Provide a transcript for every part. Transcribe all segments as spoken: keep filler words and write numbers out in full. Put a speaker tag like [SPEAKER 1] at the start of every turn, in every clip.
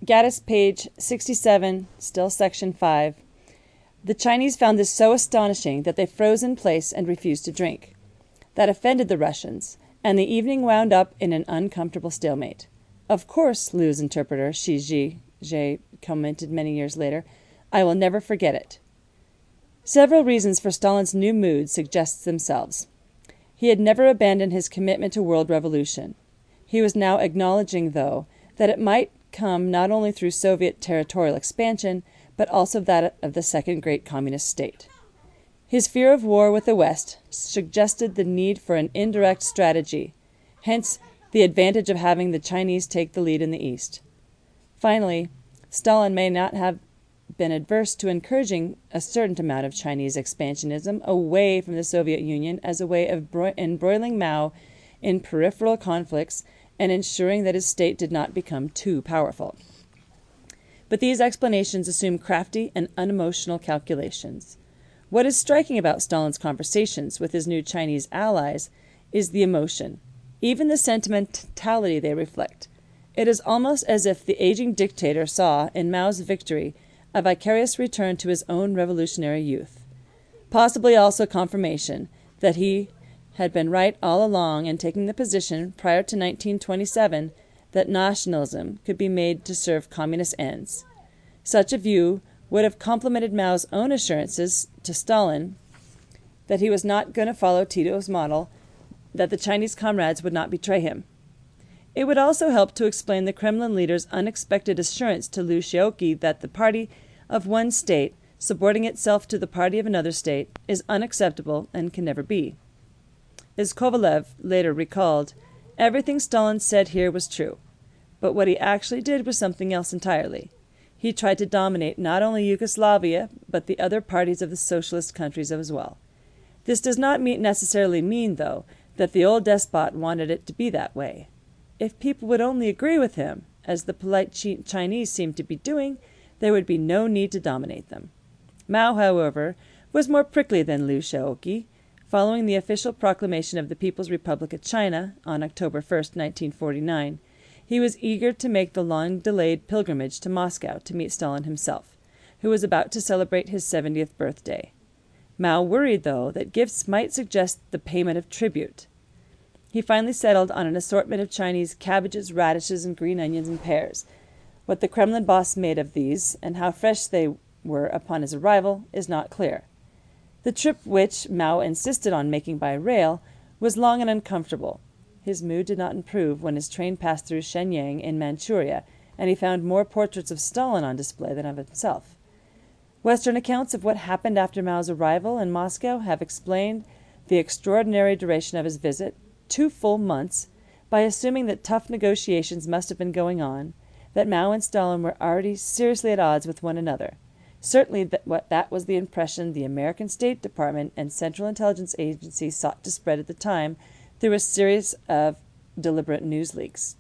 [SPEAKER 1] Gaddis, page sixty-seven, still section five. The Chinese found this so astonishing that they froze in place and refused to drink. That offended the Russians, and the evening wound up in an uncomfortable stalemate. Of course, Liu's interpreter, Shi Ji, Jie commented many years later, I will never forget it. Several reasons for Stalin's new mood suggest themselves. He had never abandoned his commitment to world revolution. He was now acknowledging, though, that it might come not only through Soviet territorial expansion, but also that of the second great communist state. His fear of war with the West suggested the need for an indirect strategy, hence the advantage of having the Chinese take the lead in the East. Finally, Stalin may not have been adverse to encouraging a certain amount of Chinese expansionism away from the Soviet Union as a way of embroiling Mao in peripheral conflicts and ensuring that his state did not become too powerful. But these explanations assume crafty and unemotional calculations. What is striking about Stalin's conversations with his new Chinese allies is the emotion, even the sentimentality they reflect. It is almost as if the aging dictator saw in Mao's victory a vicarious return to his own revolutionary youth. Possibly also confirmation that he had been right all along in taking the position prior to nineteen twenty-seven that nationalism could be made to serve communist ends. Such a view would have complemented Mao's own assurances to Stalin that he was not going to follow Tito's model, that the Chinese comrades would not betray him. It would also help to explain the Kremlin leader's unexpected assurance to Liu Shaoqi that the party of one state, subordinating itself to the party of another state, is unacceptable and can never be. As Kovalev later recalled, everything Stalin said here was true, but what he actually did was something else entirely. He tried to dominate not only Yugoslavia, but the other parties of the socialist countries as well. This does not mean, necessarily mean, though, that the old despot wanted it to be that way. If people would only agree with him, as the polite Chinese seemed to be doing, there would be no need to dominate them. Mao, however, was more prickly than Liu Shaoqi. Following the official proclamation of the People's Republic of China on October first, nineteen forty-nine, he was eager to make the long-delayed pilgrimage to Moscow to meet Stalin himself, who was about to celebrate his seventieth birthday. Mao worried, though, that gifts might suggest the payment of tribute. He finally settled on an assortment of Chinese cabbages, radishes, and green onions and pears. What the Kremlin boss made of these, and how fresh they were upon his arrival, is not clear. The trip, which Mao insisted on making by rail, was long and uncomfortable. His mood did not improve when his train passed through Shenyang in Manchuria, and he found more portraits of Stalin on display than of himself. Western accounts of what happened after Mao's arrival in Moscow have explained the extraordinary duration of his visit, two full months, by assuming that tough negotiations must have been going on, that Mao and Stalin were already seriously at odds with one another. Certainly that, what, that was the impression the American State Department and Central Intelligence Agency sought to spread at the time through a series of deliberate news leaks.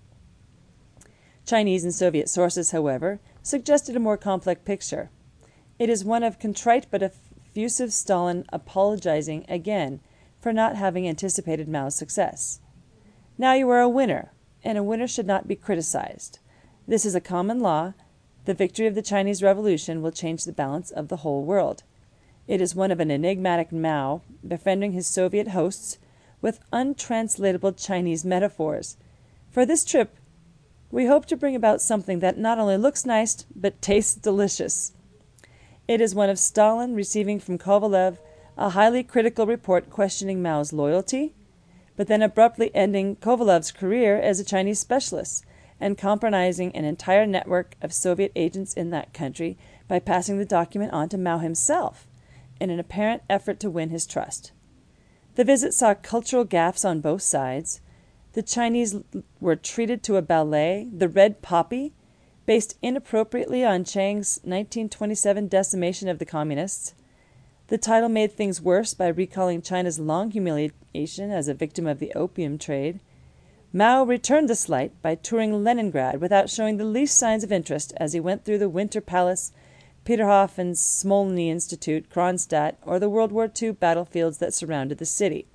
[SPEAKER 1] Chinese and Soviet sources, however, suggested a more complex picture. It is one of contrite but effusive Stalin apologizing again for not having anticipated Mao's success. Now you are a winner, and a winner should not be criticized. This is a common law. The victory of the Chinese Revolution will change the balance of the whole world. It is one of an enigmatic Mao befriending his Soviet hosts with untranslatable Chinese metaphors. For this trip, we hope to bring about something that not only looks nice, but tastes delicious. It is one of Stalin receiving from Kovalev a highly critical report questioning Mao's loyalty, but then abruptly ending Kovalev's career as a Chinese specialist and compromising an entire network of Soviet agents in that country by passing the document on to Mao himself in an apparent effort to win his trust. The visit saw cultural gaffes on both sides. The Chinese were treated to a ballet, The Red Poppy, based inappropriately on Chiang's nineteen twenty-seven decimation of the communists. The title made things worse by recalling China's long humiliation as a victim of the opium trade. Mao returned the slight by touring Leningrad without showing the least signs of interest as he went through the Winter Palace, Peterhof and Smolny Institute, Kronstadt, or the World War Two battlefields that surrounded the city.